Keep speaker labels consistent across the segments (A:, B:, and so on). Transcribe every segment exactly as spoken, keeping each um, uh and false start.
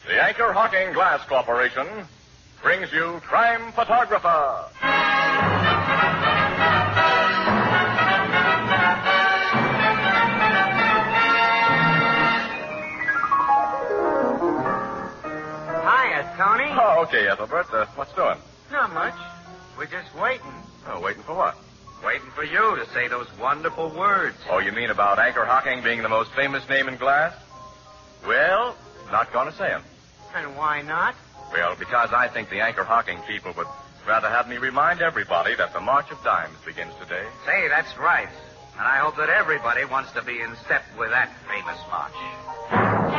A: The Anchor Hocking Glass Corporation brings you Crime Photographer.
B: Hiya, Tony.
A: Oh, okay, Ethelbert. Uh, what's doing?
B: Not much. We're just waiting.
A: Oh, waiting for what?
B: Waiting for you to say those wonderful words.
A: Oh, you mean about Anchor Hocking being the most famous name in glass? Well, not going to say 'em.
B: And why not?
A: Well, because I think the Anchor Hocking people would rather have me remind everybody that the March of Dimes begins today.
B: Say, that's right. And I hope that everybody wants to be in step with that famous march.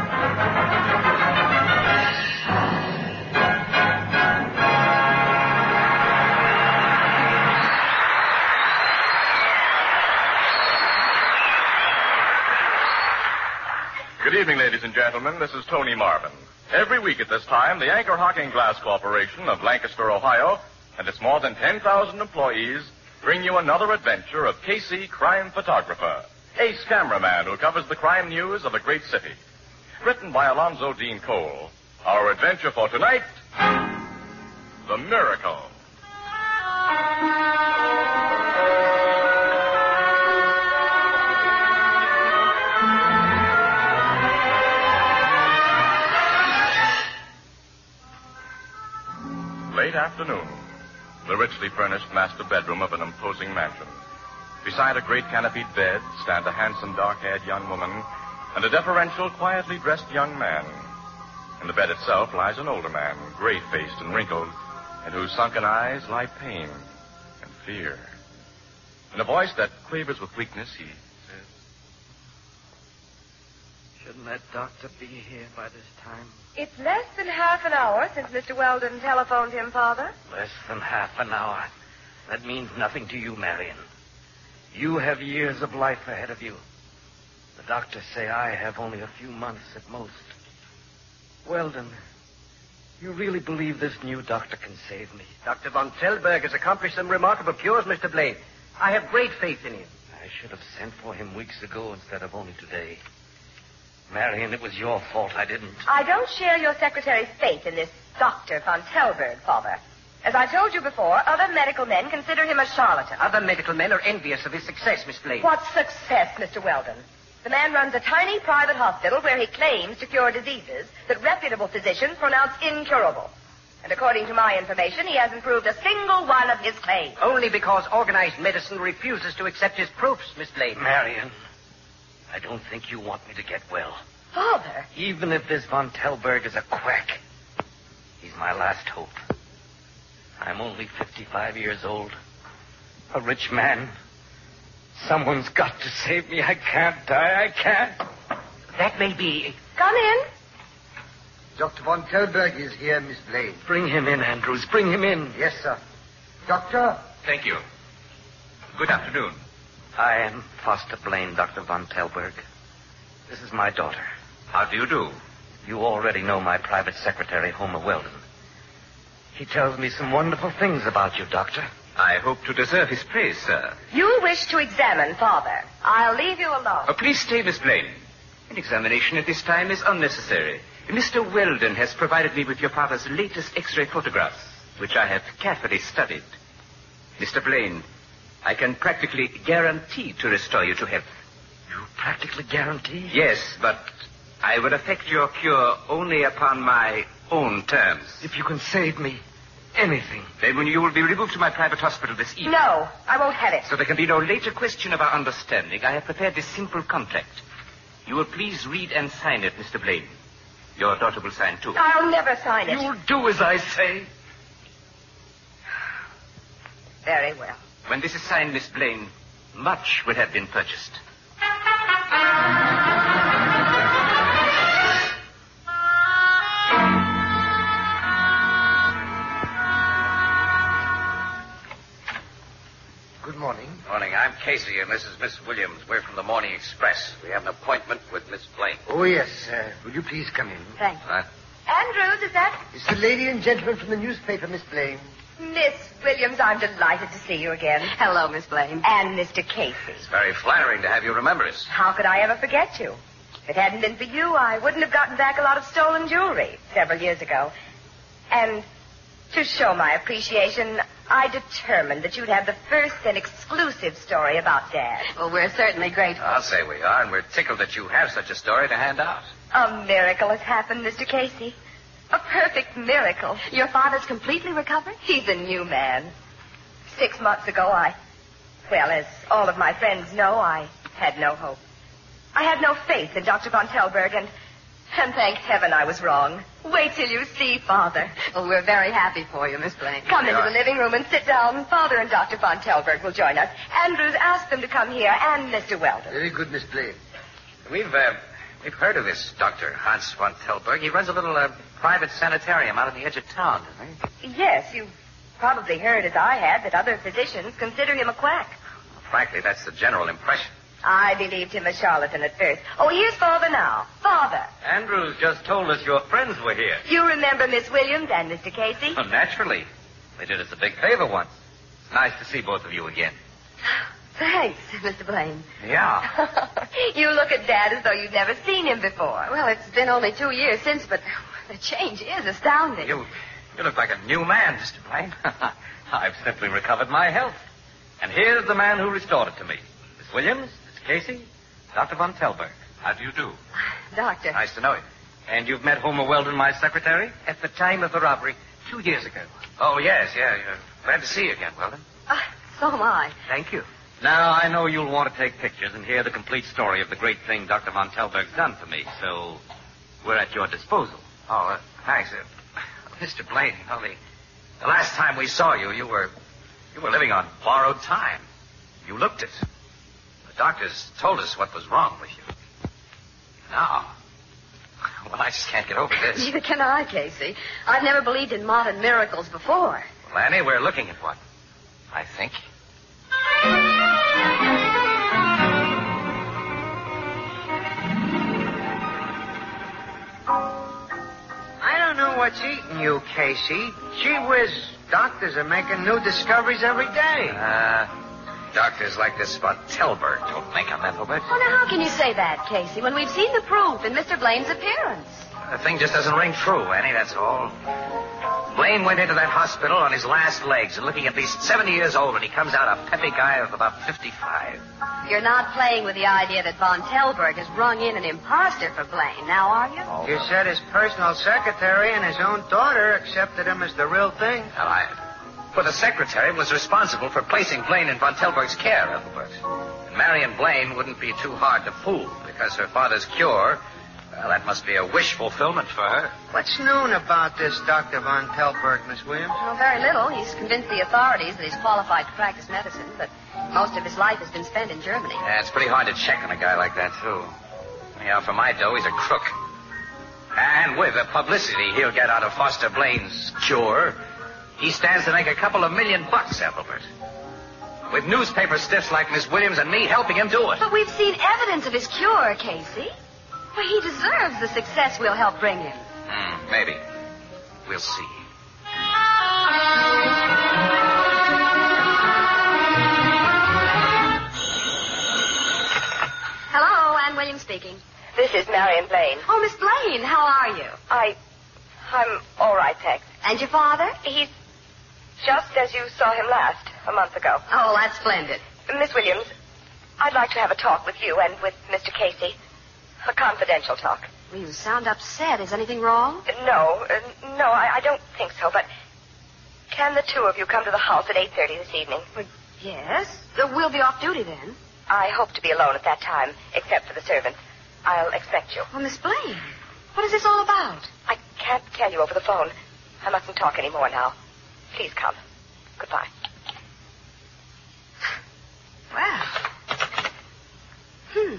A: Good evening, ladies and gentlemen. This is Tony Marvin. Every week at this time, the Anchor Hocking Glass Corporation of Lancaster, Ohio, and its more than ten thousand employees bring you another adventure of Casey, crime photographer, ace cameraman who covers the crime news of a great city. Written by Alonzo Dean Cole, our adventure for tonight, The Miracle. Late afternoon, the richly furnished master bedroom of an imposing mansion. Beside a great canopied bed stand a handsome, dark-haired young woman and a deferential, quietly dressed young man. In the bed itself lies an older man, gray-faced and wrinkled, in whose sunken eyes lie pain and fear. In a voice that quavers with weakness, he says,
C: "Shouldn't that doctor be here by this time?"
D: It's less than half an hour since Mister Weldon telephoned him, Father.
C: Less than half an hour. That means nothing to you, Marion. You have years of life ahead of you. The doctors say I have only a few months at most. Weldon, you really believe this new doctor can save me?
E: Doctor von Tellberg has accomplished some remarkable cures, Mister Blaine. I have great faith in him.
C: I should have sent for him weeks ago instead of only today. Marion, it was your fault I didn't.
D: I don't share your secretary's faith in this Doctor von Tellberg, Father. As I told you before, other medical men consider him a charlatan.
E: Other medical men are envious of his success, Miss Blaine.
D: What success, Mister Weldon? The man runs a tiny private hospital where he claims to cure diseases that reputable physicians pronounce incurable. And according to my information, he hasn't proved a single one of his claims.
E: Only because organized medicine refuses to accept his proofs, Miss Blaine.
C: Marion, I don't think you want me to get well.
D: Father.
C: Even if this von Tellberg is a quack, he's my last hope. I'm only fifty-five years old. A rich man. Someone's got to save me. I can't die. I can't.
E: That may be.
D: Come in.
F: Doctor von Tellberg is here, Miss Blaine.
C: Bring him in, Andrews. Bring him in.
F: Yes, sir. Doctor?
B: Thank you. Good afternoon.
C: I am Foster Blaine, Doctor von Tellberg. This is my daughter.
B: How do you do?
C: You already know my private secretary, Homer Weldon. He tells me some wonderful things about you, Doctor.
B: I hope to deserve his praise, sir.
D: You wish to examine Father. I'll leave you alone.
B: Oh, please stay, Miss Blaine. An examination at this time is unnecessary. Mister Weldon has provided me with your father's latest X-ray photographs, which I have carefully studied. Mister Blaine, I can practically guarantee to restore you to health.
C: You practically guarantee?
B: Yes, but I will effect your cure only upon my own terms.
C: If you can save me, anything.
B: Then when you will be removed to my private hospital this evening.
D: No, I won't have it.
B: So there can be no later question of our understanding. I have prepared this simple contract. You will please read and sign it, Mister Blaine. Your daughter will sign, too.
D: I'll never sign it.
C: You'll do as I say.
D: Very well.
B: When this is signed, Miss Blaine, much will have been purchased.
F: Good morning.
G: Morning. I'm Casey, and this is Miss Williams. We're from the Morning Express. We have an appointment with Miss Blaine.
F: Oh, yes. Uh, will you please come in?
D: Thank you.
G: Huh?
D: Andrews, is that...
F: It's the lady and gentleman from the newspaper, Miss Blaine.
D: Miss Williams, I'm delighted to see you again.
H: Hello, Miss Blaine.
D: And Mister Casey.
G: It's very flattering to have you remember us.
D: How could I ever forget you? If it hadn't been for you, I wouldn't have gotten back a lot of stolen jewelry several years ago. And to show my appreciation, I determined that you'd have the first and exclusive story about Dad.
H: Well, we're certainly grateful.
G: I'll say we are, and we're tickled that you have such a story to hand out.
D: A miracle has happened, Mister Casey. A perfect miracle.
H: Your father's completely recovered?
D: He's a new man. Six months ago, I... Well, as all of my friends know, I had no hope. I had no faith in Doctor Von Telberg, and, and thank heaven I was wrong. Wait till you see Father.
H: Well, we're very happy for you, Miss Blaine.
D: Come into the living room and sit down. Father and Doctor Von Telberg will join us. Andrews, ask them to come here, and Mister Weldon.
F: Very good, Miss Blaine.
G: We've, uh, we've heard of this Doctor Hans von Telberg. He runs a little, uh, private sanitarium out on the edge of town, doesn't he?
D: Yes, you've probably heard, as I had, that other physicians consider him a quack.
G: Well, frankly, that's the general impression.
D: I believed him a charlatan at first. Oh, here's Father now. Father.
C: Andrews just told us your friends were here.
D: You remember Miss Williams and Mister Casey?
C: Oh, naturally. They did us a big favor once. It's nice to see both of you again.
D: Thanks, Mister Blaine.
C: Yeah.
D: You look at Dad as though you'd never seen him before.
H: Well, it's been only two years since, but the change is astounding.
C: You, you look like a new man, Mister Blaine. I've simply recovered my health. And here's the man who restored it to me. Miss Williams, Miss Casey, Doctor Von Telberg. How do you do?
H: Doctor.
G: Nice to know you.
C: And you've met Homer Weldon, my secretary?
E: At the time of the robbery, two years ago.
G: Oh, yes, yeah, yeah. Glad to see you again, Weldon.
H: Uh, so am I.
E: Thank you.
C: Now, I know you'll want to take pictures and hear the complete story of the great thing Doctor Von Telberg's done for me, so we're at your disposal.
G: Oh, uh, thanks. Uh, Mister Blaine, you know, the, the last time we saw you, you were you were living on borrowed time. You looked it. The doctors told us what was wrong with you. Now, well, I just can't get over this.
H: Neither can I, Casey. I've never believed in modern miracles before.
G: Well, Annie, we're looking at one, I think.
E: I don't know what's eating you, Casey. Gee whiz, doctors are making new discoveries every day.
G: Uh, doctors like this Von Telberg don't make a mental bed.
H: Well, now, how can you say that, Casey, when we've seen the proof in Mister Blaine's appearance?
G: The thing just doesn't ring true, Annie, that's all. Blaine went into that hospital on his last legs and looking at least seventy years old, and he comes out a peppy guy of about fifty-five.
H: You're not playing with the idea that Von Telberg has rung in an imposter for Blaine, now are you?
G: Oh,
E: You said his personal secretary and his own daughter accepted him as the real thing.
G: Well, I... Well, the secretary was responsible for placing Blaine in Von Telberg's care, Ethelbert. And Marion Blaine wouldn't be too hard to fool, because her father's cure, well, that must be a wish fulfillment for her.
E: What's known about this Doctor Von Telberg, Miss Williams?
H: Well, very little. He's convinced the authorities that he's qualified to practice medicine, but most of his life has been spent in Germany.
G: Yeah, it's pretty hard to check on a guy like that, too. Yeah, for my dough, he's a crook. And with the publicity he'll get out of Foster Blaine's cure, he stands to make a couple of million bucks, Ethelbert. With newspaper stiffs like Miss Williams and me helping him do it.
H: But we've seen evidence of his cure, Casey. Well, he deserves the success we'll help bring him.
G: Hmm, maybe. We'll see.
H: Hello, Ann Williams speaking.
D: This is Marion Blaine.
H: Oh, Miss Blaine, how are you?
D: I... I'm all right, thanks.
H: And your father?
D: He's just as you saw him last, a month ago.
H: Oh, that's splendid.
D: Miss Williams, I'd like to have a talk with you and with Mister Casey. A confidential talk.
H: Well, you sound upset. Is anything wrong?
D: No, uh, no, I, I don't think so, but can the two of you come to the house at eight thirty this evening?
H: Well, yes. Uh, we'll be off duty then.
D: I hope to be alone at that time, except for the servants. I'll expect you.
H: Well, Miss Blaine, what is this all about?
D: I can't tell you over the phone. I mustn't talk any more now. Please come. Goodbye.
H: Well. Hmm.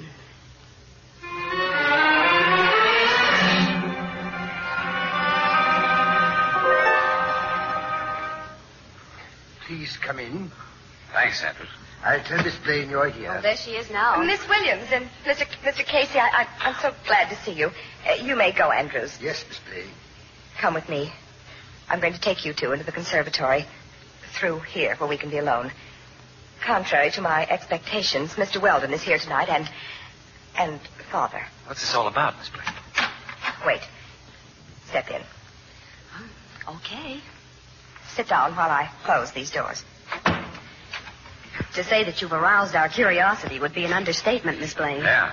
F: Please come in.
G: Thanks, Andrews.
F: I'll tell Miss Blaine you're here.
H: Oh, there she is now.
D: Miss Williams and Mister Mister Casey, I, I, I'm so glad to see you. Uh, you may go, Andrews.
F: Yes, Miss Blaine.
D: Come with me. I'm going to take you two into the conservatory. Through here, where we can be alone. Contrary to my expectations, Mister Weldon is here tonight, and... and father.
G: What's this all about, Miss Blaine?
D: Wait. Step in.
H: Okay.
D: Sit down while I close these doors.
H: To say that you've aroused our curiosity would be an understatement, Miss Blaine.
G: Yeah.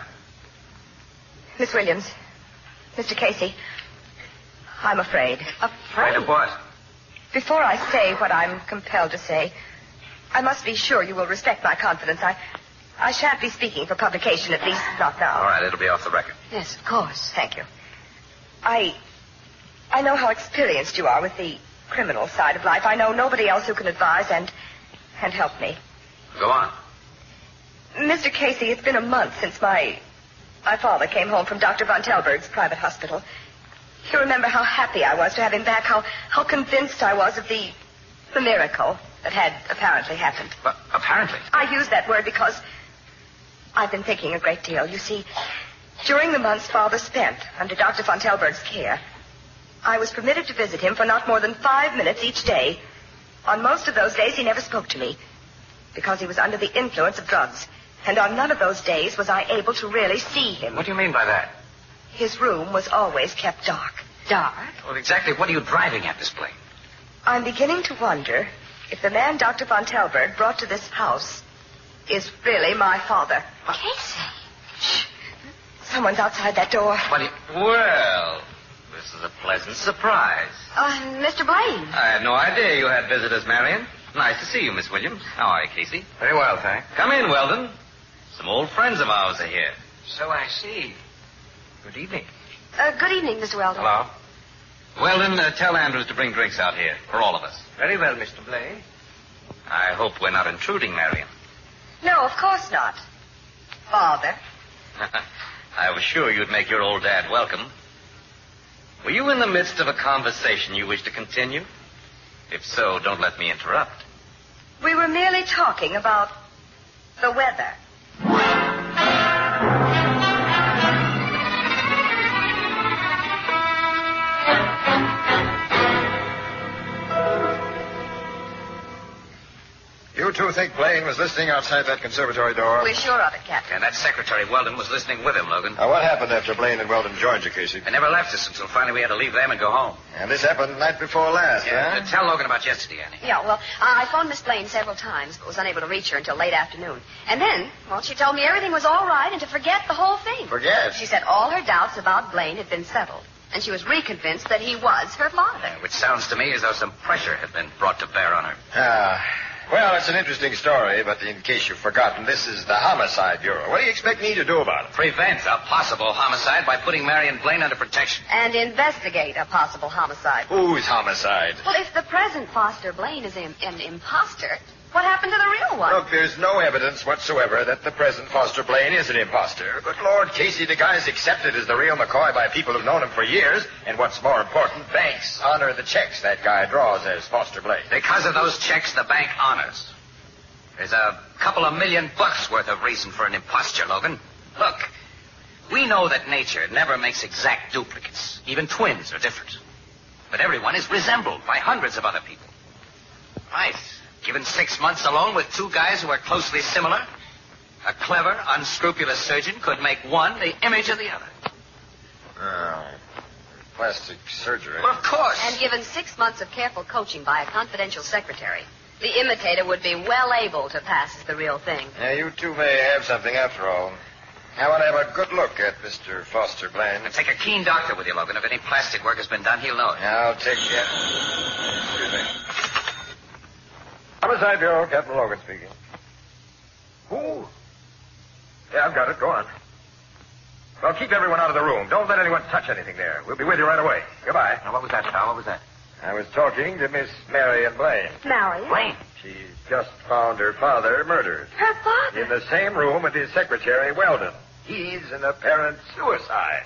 D: Miss Williams, Mister Casey, I'm afraid.
G: Afraid of what?
D: Before I say what I'm compelled to say, I must be sure you will respect my confidence. I, I shan't be speaking for publication, at least not now.
G: All right, it'll be off the record.
H: Yes, of course.
D: Thank you. I, I know how experienced you are with the criminal side of life. I know nobody else who can advise and, and help me.
G: Go on.
D: Mister Casey, it's been a month since my, my father came home from Doctor Von Telberg's private hospital. You remember how happy I was to have him back, how, how convinced I was of the, the miracle that had apparently happened.
G: But apparently?
D: I use that word because I've been thinking a great deal. You see, during the months Father spent under Doctor Von Telberg's care, I was permitted to visit him for not more than five minutes each day. On most of those days, he never spoke to me because he was under the influence of drugs. And on none of those days was I able to really see him.
G: What do you mean by that?
D: His room was always kept dark.
H: Dark?
G: Well, exactly what are you driving at, Miss Blaine?
D: I'm beginning to wonder if the man Doctor Von Telberg brought to this house is really my father.
H: Casey.
D: Shh. Someone's outside that door.
G: What do you... Well, this is a pleasant surprise.
H: Uh, Mister Blaine.
B: I had no idea you had visitors, Marion. Nice to see you, Miss Williams. How are you, Casey?
G: Very well, thanks.
B: Come in, Weldon. Some old friends of ours are here.
E: So I see. Good evening.
H: Uh, good evening, Mister Weldon.
B: Hello. Weldon, uh, tell Andrews to bring drinks out here for all of us.
E: Very well, Mister Blaine.
B: I hope we're not intruding, Marion.
D: No, of course not. Father.
B: I was sure you'd make your old dad welcome. Were you in the midst of a conversation you wish to continue? If so, don't let me interrupt.
D: We were merely talking about the weather.
I: You two think Blaine was listening outside that conservatory door?
D: We're sure of it, Captain.
G: And that Secretary Weldon was listening with him, Logan.
I: Now, what happened after Blaine and Weldon joined you, Casey?
G: They never left us until finally we had to leave them and go home.
I: And this happened the night before last,
G: Yeah,
I: huh?
G: tell Logan about yesterday, Annie.
H: Yeah, well, I phoned Miss Blaine several times, but was unable to reach her until late afternoon. And then, well, she told me everything was all right and to forget the whole thing.
I: Forget?
H: She said all her doubts about Blaine had been settled, and she was reconvinced that he was her father.
G: Yeah, which sounds to me as though some pressure had been brought to bear on her.
I: Ah. Well, it's an interesting story, but in case you've forgotten, this is the Homicide Bureau. What do you expect me to do about it?
G: Prevent a possible homicide by putting Marion Blaine under protection.
H: And investigate a possible homicide.
I: Whose homicide?
H: Well, if the present Foster Blaine is an, an imposter, what happened to the real one?
I: Look, there's no evidence whatsoever that the present Foster Blaine is an imposter. But, Lord, Casey, the guy's accepted as the real McCoy by people who've known him for years. And what's more important, banks honor the checks that guy draws as Foster Blaine.
G: Because of those checks, the bank honors. There's a couple of million bucks worth of reason for an imposture, Logan. Look, we know that nature never makes exact duplicates. Even twins are different. But everyone is resembled by hundreds of other people. Right. Given six months alone with two guys who are closely similar, a clever, unscrupulous surgeon could make one the image of the other.
I: Oh, plastic surgery.
G: Well, of course.
H: And given six months of careful coaching by a confidential secretary, the imitator would be well able to pass as the real thing.
I: Yeah, you two may have something after all. I want to have a good look at Mister Foster Blaine.
G: And take a keen doctor with you, Logan. If any plastic work has been done, he'll know it.
I: I'll take care. Excuse me. Homicide Bureau, Captain Logan speaking. Who? Yeah, I've got it. Go on. Well, keep everyone out of the room. Don't let anyone touch anything there. We'll be with you right away. Goodbye.
G: Now, what was that, pal? What was that?
I: I was talking to Miss Marion Blaine.
H: Marion?
G: Blaine.
I: She's just found her father murdered.
H: Her father?
I: In the same room with his secretary, Weldon. He's an apparent suicide.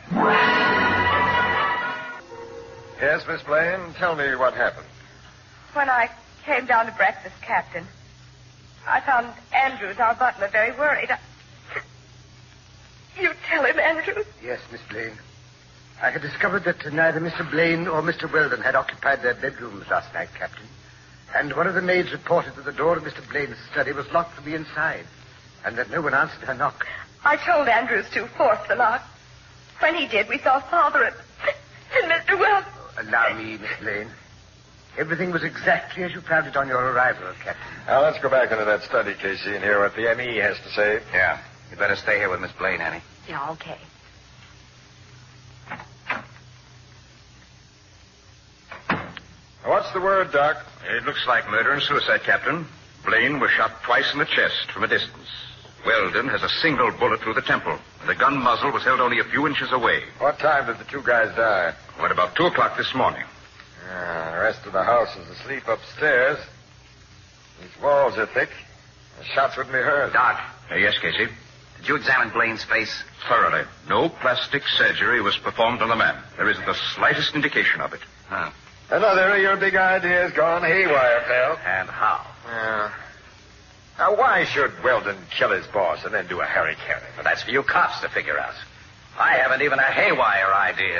I: Yes, Miss Blaine, tell me what happened.
D: When I came down to breakfast, Captain, I found Andrews, our butler, very worried. I... You tell him, Andrews?
F: Yes, Miss Blaine. I had discovered that neither Mister Blaine or Mister Weldon had occupied their bedrooms last night, Captain. And one of the maids reported that the door of Mister Blaine's study was locked from the inside, and that no one answered her knock.
D: I told Andrews to force the lock. When he did, we saw Father and, and Mister Weldon.
F: Allow me, Miss Blaine. Everything was exactly as you planned it on your arrival, Captain.
I: Now, let's go back into that study, Casey, and hear what the M E has to say.
G: Yeah. You better stay here with Miss Blaine, Annie.
D: Yeah, okay.
I: What's the word, Doc?
J: It looks like murder and suicide, Captain. Blaine was shot twice in the chest from a distance. Weldon has a single bullet through the temple. The gun muzzle was held only a few inches away.
I: What time did the two guys die?
J: What, about two o'clock this morning?
I: Uh, the rest of the house is asleep upstairs. These walls are thick. The shots wouldn't be heard.
G: Doc.
J: Uh, yes, Casey?
G: Did you examine Blaine's face?
J: Thoroughly. No plastic surgery was performed on the man. There isn't the slightest indication of it.
G: Huh.
I: Another of your big ideas gone haywire, pal.
G: And how?
I: Yeah. Now, why should Weldon kill his boss and then do a harry-carry?
G: Well, that's for you cops to figure out. I haven't even a haywire idea.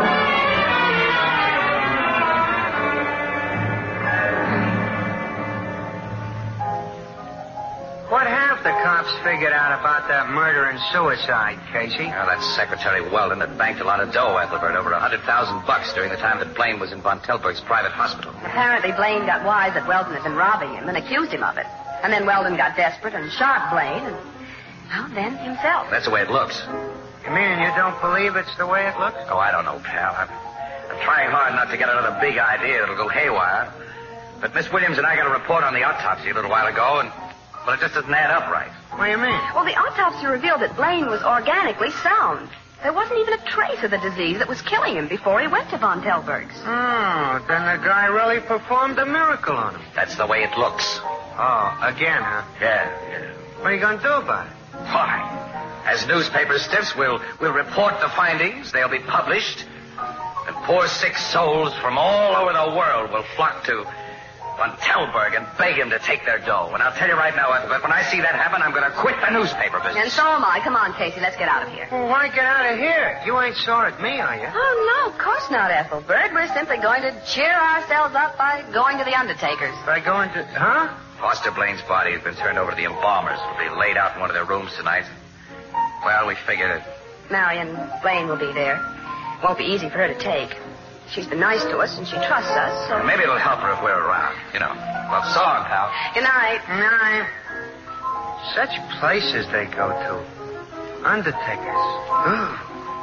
E: What have the cops figured out about that murder and suicide, Casey?
G: Well, that Secretary Weldon had banked a lot of dough, Ethelbert, over a hundred thousand bucks during the time that Blaine was in Von Telberg's private hospital.
D: Apparently, Blaine got wise that Weldon had been robbing him and accused him of it. And then Weldon got desperate and shot Blaine and, well, then himself.
G: That's the way it looks.
E: You mean you don't believe it's the way it looks?
G: Oh, I don't know, pal. I'm, I'm trying hard not to get another big idea that'll go haywire. But Miss Williams and I got a report on the autopsy a little while ago, and, well, it just doesn't add up right.
E: What do you mean?
D: Well, the autopsy revealed that Blaine was organically sound. There wasn't even a trace of the disease that was killing him before he went to Von Telberg's.
E: Oh, then the guy really performed a miracle on him.
G: That's the way it looks.
E: Oh, again, huh?
G: Yeah, yeah.
E: What are you going to do about it?
G: Why? As newspaper stiffs, we'll, we'll report the findings. They'll be published. And poor sick souls from all over the world will flock to Von Telberg and beg him to take their dough. And I'll tell you right now, Ethelbert, when I see that happen, I'm going to quit the newspaper business.
D: And so am I. Come on, Casey, let's get out of here.
E: Well, why get out of here? You ain't sore at me, are you?
D: Oh, no, of course not, Ethelbert. We're simply going to cheer ourselves up by going to the undertaker's.
E: By going to... Huh?
G: Foster Blaine's body has been turned over to the embalmers. It'll be laid out in one of their rooms tonight. Well, we figured it.
D: Marion Blaine will be there. Won't be easy for her to take. She's been nice to us, and she trusts us, so...
G: Maybe it'll help her if we're around, you know. Well, so long, pal.
D: Good night.
E: Good night. Such places they go to. Undertakers. Ooh.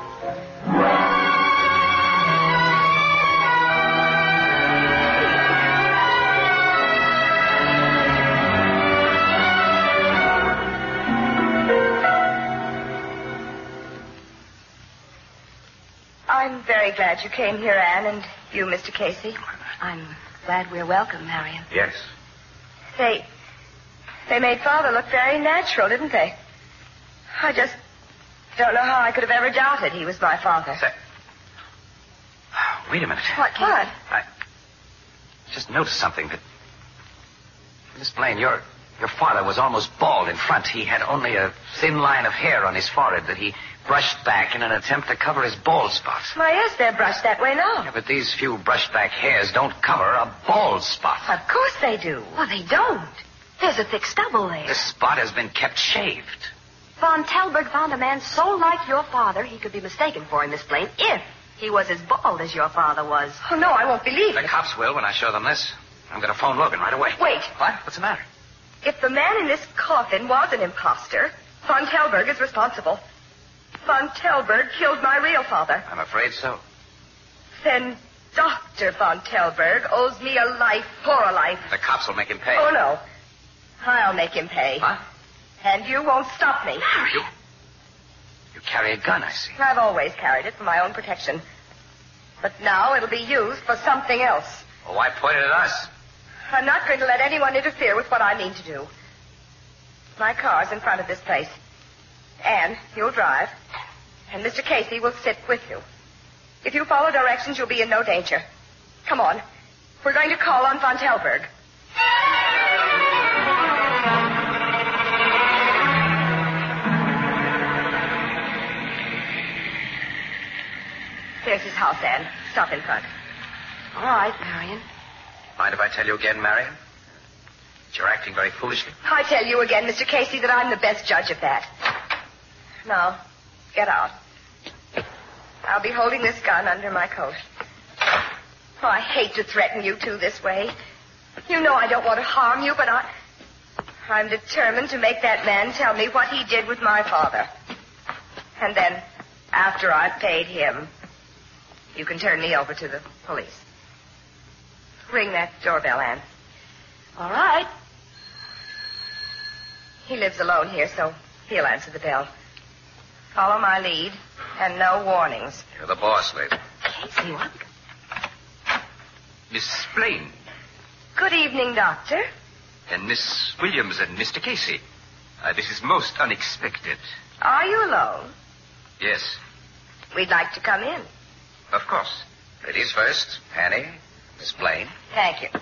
D: I'm very glad you came here, Anne, and you, Mister Casey. I'm glad we're welcome, Marion.
J: Yes.
D: They... They made Father look very natural, didn't they? I just don't know how I could have ever doubted he was my father.
G: Say... Wait a minute.
D: What, what?
G: I just noticed something that... Miss Blaine, your, your father was almost bald in front. He had only a thin line of hair on his forehead that he brushed back in an attempt to cover his bald spot.
D: Why, yes, they're brushed that way now.
G: Yeah, but these few brushed back hairs don't cover a bald spot.
D: Of course they do. Well, they don't. There's a thick stubble there.
G: This spot has been kept shaved.
D: Von Telberg found a man so like your father he could be mistaken for him, Miss Blaine, if he was as bald as your father was. Oh, no, I won't believe
G: The
D: it.
G: cops will when I show them this. I'm going to phone Logan right away.
D: Wait.
G: What? What's the matter?
D: If the man in this coffin was an imposter, Von Telberg is responsible. Von Telberg killed my real father.
G: I'm afraid so.
D: Then Doctor Von Telberg owes me a life for a life.
G: The cops will make him pay.
D: Oh, no. I'll make him pay.
G: What?
D: And you won't stop me.
G: You... You carry a gun, I see.
D: I've always carried it for my own protection. But now it'll be used for something else.
G: Well, why point it at us?
D: I'm not going to let anyone interfere with what I mean to do. My car's in front of this place. Anne, you'll drive. And Mister Casey will sit with you. If you follow directions, you'll be in no danger. Come on. We're going to call on Von Telberg. There's his house, Anne. Stop in front. All right, Marion.
G: Mind if I tell you again, Marion? You're acting very foolishly.
D: I tell you again, Mister Casey, that I'm the best judge of that. No. Get out. I'll be holding this gun under my coat. Oh, I hate to threaten you two this way. You know I don't want to harm you, but I... I'm determined to make that man tell me what he did with my father. And then, after I've paid him, you can turn me over to the police. Ring that doorbell, Anne.
H: All right.
D: He lives alone here, so he'll answer the bell. Follow my lead, and no warnings.
G: You're the boss, lady.
H: Casey, what?
B: Miss Blaine
D: Good evening, Doctor.
B: and Miss Williams and Mister Casey. Uh, this is most unexpected.
D: Are you alone?
B: Yes,
D: We'd like to come in.
B: of course.
G: Ladies first. Annie, Miss Blaine.
D: Thank you.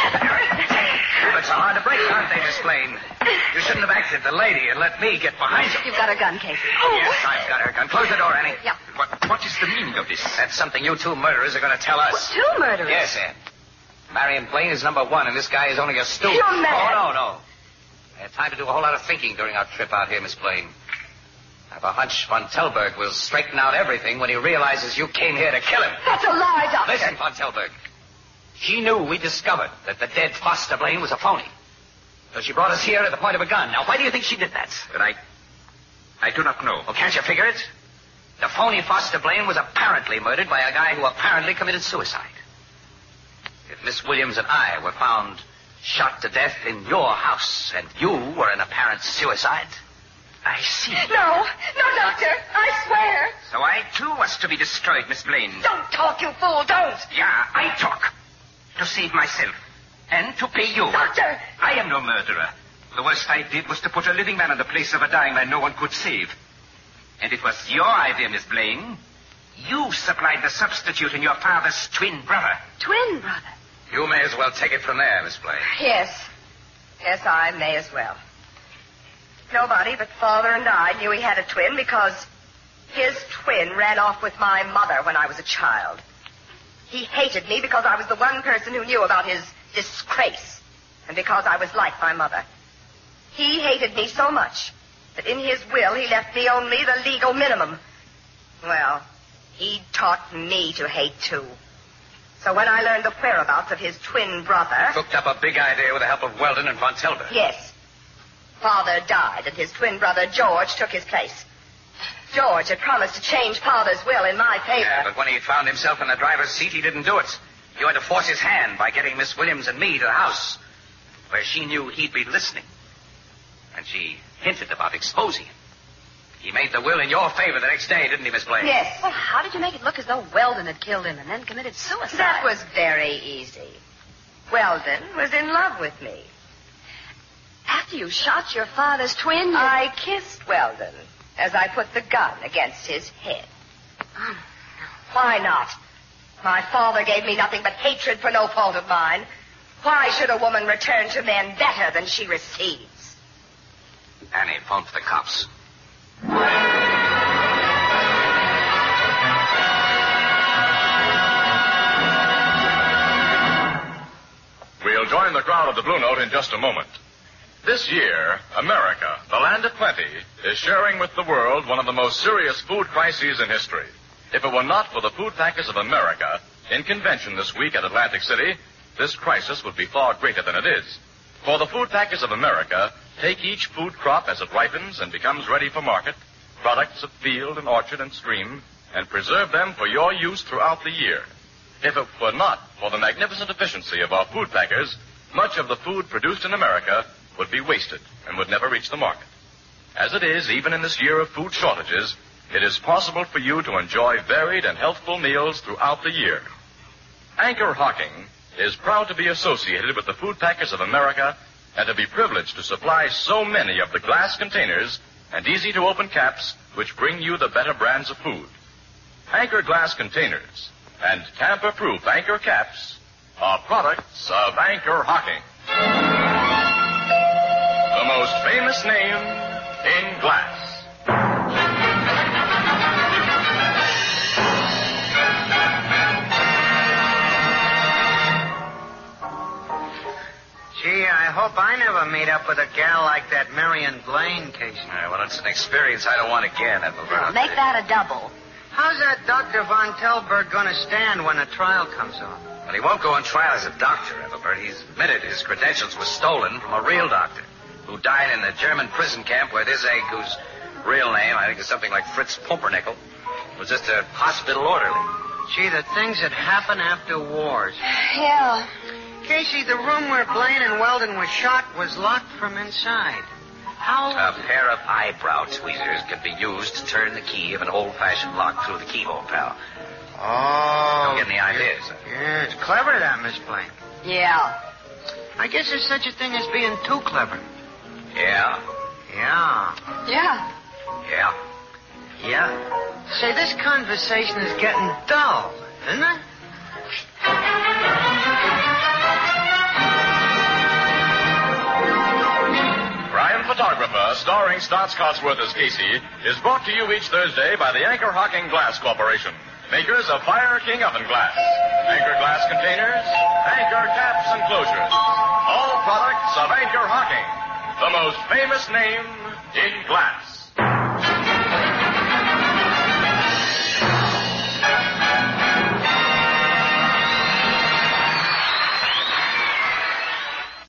G: Habits are hard to break, aren't they, Miss Blaine? You shouldn't have acted the lady and let me get behind you.
H: You've got a gun, Casey.
G: Yes, I've got her gun. Close the door, Annie.
H: Yeah.
B: What, what is the meaning of this?
G: That's something you two murderers are going to tell us.
H: Two murderers?
G: Yes, Ann. Marion Blaine is number one, and this guy is only a stooge.
D: You're mad.
G: Oh, no, no. I had time to do a whole lot of thinking during our trip out here, Miss Blaine. I have a hunch Von Telberg will straighten out everything when he realizes you came here to kill him.
D: That's a lie, Doctor.
G: Listen, Von Telberg. She knew we discovered that the dead Foster Blaine was a phony. So she brought us here at the point of a gun. Now, why do you think she did that?
B: But I... I do not know.
G: Well, can't you figure it? The phony Foster Blaine was apparently murdered by a guy who apparently committed suicide. If Miss Williams and I were found shot to death in your house and you were an apparent suicide, I see.
D: No, no, Doctor. I swear.
B: So I, too, was to be destroyed, Miss Blaine.
D: Don't talk, you fool. Don't.
B: Yeah, I talk. To save myself. And to pay you.
D: Doctor.
B: I am no murderer. The worst I did was to put a living man in the place of a dying man no one could save. And it was your idea, Miss Blaine. You supplied the substitute in your father's twin brother.
H: Twin brother.
G: You may as well take it from there, Miss Blaine.
D: Yes. Yes, I may as well. Nobody but Father and I knew he had a twin because his twin ran off with my mother when I was a child. He hated me because I was the one person who knew about his disgrace, and because I was like my mother. He hated me so much that in his will he left me only the legal minimum. Well, he taught me to hate too. So when I learned the whereabouts of his twin brother...
G: Cooked up a big idea with the help of Weldon and Von Telberg.
D: Yes. Father died, and his twin brother George took his place. George had promised to change Father's will in my favor.
G: Yeah, but when he found himself in the driver's seat, he didn't do it. You had to force his hand by getting Miss Williams and me to the house, where she knew he'd be listening. And she hinted about exposing him. He made the will in your favor the next day, didn't he, Miss Blaine?
D: Yes.
H: Well, how did you make it look as though Weldon had killed him and then committed suicide?
D: That was very easy. Weldon was in love with me.
H: After you shot your father's twin, you...
D: I kissed Weldon as I put the gun against his head.
H: Oh,
D: Why not? My father gave me nothing but hatred for no fault of mine. Why should a woman return to men better than she receives?
G: Annie, phone for the cops.
A: We'll join the crowd of the Blue Note in just a moment. This year, America, the land of plenty, is sharing with the world one of the most serious food crises in history. If it were not for the Food Packers of America in convention this week at Atlantic City, this crisis would be far greater than it is. For the Food Packers of America take each food crop as it ripens and becomes ready for market, products of field and orchard and stream, and preserve them for your use throughout the year. If it were not for the magnificent efficiency of our food packers, much of the food produced in America would be wasted and would never reach the market. As it is, even in this year of food shortages, it is possible for you to enjoy varied and healthful meals throughout the year. Anchor Hocking is proud to be associated with the Food Packers of America and to be privileged to supply so many of the glass containers and easy-to-open caps which bring you the better brands of food. Anchor glass containers and tamper-proof Anchor caps are products of Anchor Hocking, the most famous name in glass.
E: Gee, I hope I never meet up with a gal like that Marion Blaine, Casey.
G: Yeah, well, it's an experience I don't want again, Ethelbert.
D: Make that a double.
E: How's that Doctor Von Telberg going to stand when the trial comes on?
G: But he won't go on trial as a doctor, Ethelbert. He's admitted his credentials were stolen from a real doctor who died in a German prison camp where this egg, whose real name, I think, is something like Fritz Pumpernickel, was just a hospital orderly.
E: Gee, the things that happen after wars.
H: Yeah.
E: Casey, the room where Blaine and Weldon were shot was locked from inside. How...
G: A pair of eyebrow tweezers can be used to turn the key of an old-fashioned lock through the keyhole, pal.
E: Oh.
G: Don't get any ideas.
E: Yeah, it's clever, that, Miss Blaine.
D: Yeah.
E: I guess there's such a thing as being too clever.
G: Yeah?
E: Yeah.
H: Yeah.
G: Yeah.
E: Yeah. Say, this conversation is getting dull, isn't it?
A: Crime Photographer, starring Stotts Cotsworth as Casey, is brought to you each Thursday by the Anchor Hocking Glass Corporation, makers of Fire King Oven Glass, Anchor Glass Containers, Anchor Caps and Closures. All products of Anchor Hocking, the most famous name in glass.